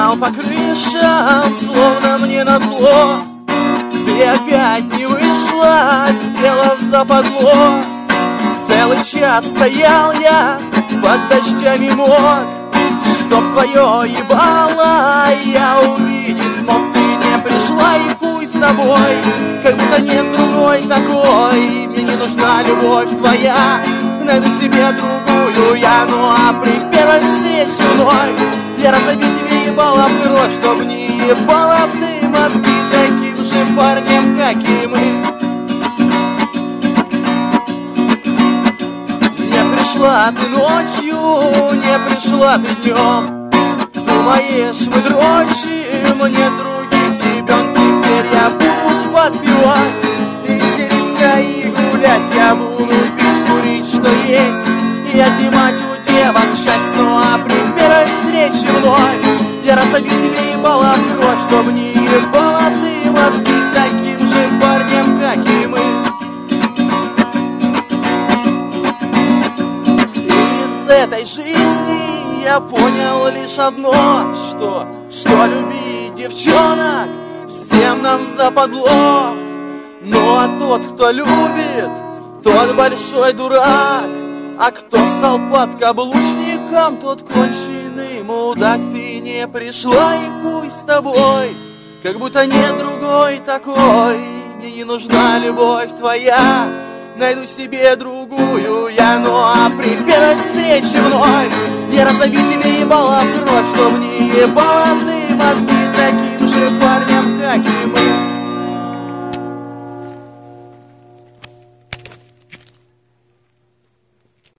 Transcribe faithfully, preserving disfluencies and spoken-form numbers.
гулял по крышам, словно мне назло. Ты опять не вышла, сделав западло. Целый час стоял я, под дождями мог, чтоб твое ебало я увидеть смог. Ты не пришла, и хуй с тобой, как будто нет другой такой. Мне не нужна любовь твоя, найду себе другую я. Ну а при первой встрече мной я разобью тебе ебало в кровь, чтоб не ебала ты мозги таким же парнем, как и мы. Не пришла ты ночью, не пришла ты днем. Думаешь, мы дрочим, мне других ебен. Теперь я буду подпевать, веселиться и гулять. Я буду пить, курить, что есть, и отнимать у девок счастье. Ну а при первой встрече мной я разобью тебе ебало в кровь, чтоб не ебала ты мозги таким же парнем, как и мы. Из этой жизни я понял лишь одно, что, что любить девчонок всем нам западло. Ну а тот, кто любит, тот большой дурак, а кто стал подкаблучником, тот конченый мудак. Ты не пришла, и хуй с тобой, как будто нет другой такой. Мне не нужна любовь твоя, найду себе другую я. Ну а при первой встрече мной я разобью тебе ебало в кровь, чтоб не ебала ты мозги таким же парнем,